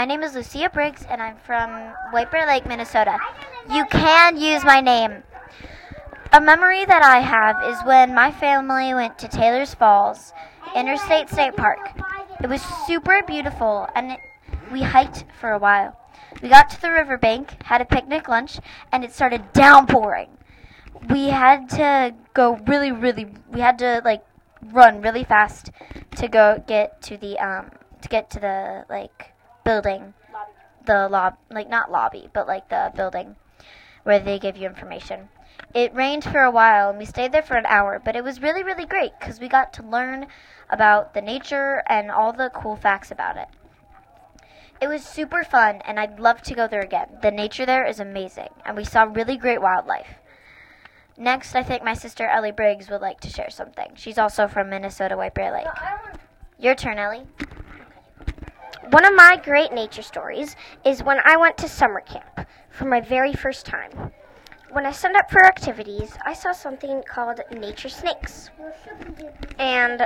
My name is Lucia Briggs, and I'm from White Bear Lake, Minnesota. You can use my name. A memory that I have is when my family went to Taylor's Falls Interstate State Park. It was super beautiful, and we hiked for a while. We got to the riverbank, had a picnic lunch, and it started downpouring. We had to go we had to run really fast to go get to the building, not lobby, but the building where they give you information. It rained for a while, and we stayed there for an hour, but it was really, really great because we got to learn about the nature and all the cool facts about it. It was super fun, and I'd love to go there again. The nature there is amazing, and we saw really great wildlife. Next, I think my sister Ellie Briggs would like to share something. She's also from Minnesota White Bear Lake. Your turn, Ellie. One of my great nature stories is when I went to summer camp for my very first time. When I signed up for activities, I saw something called nature snakes. And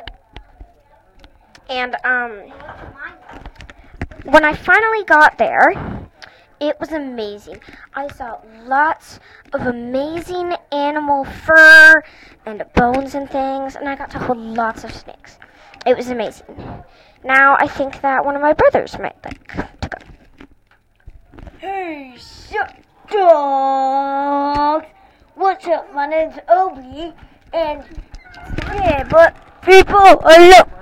when I finally got there, it was amazing. I saw lots of amazing animal fur and bones and things, and I got to hold lots of snakes. It was amazing. Now I think that one of my brothers might like to go. Hey, sup, dogs? What's up? My name's Obi, and yeah, but people, look.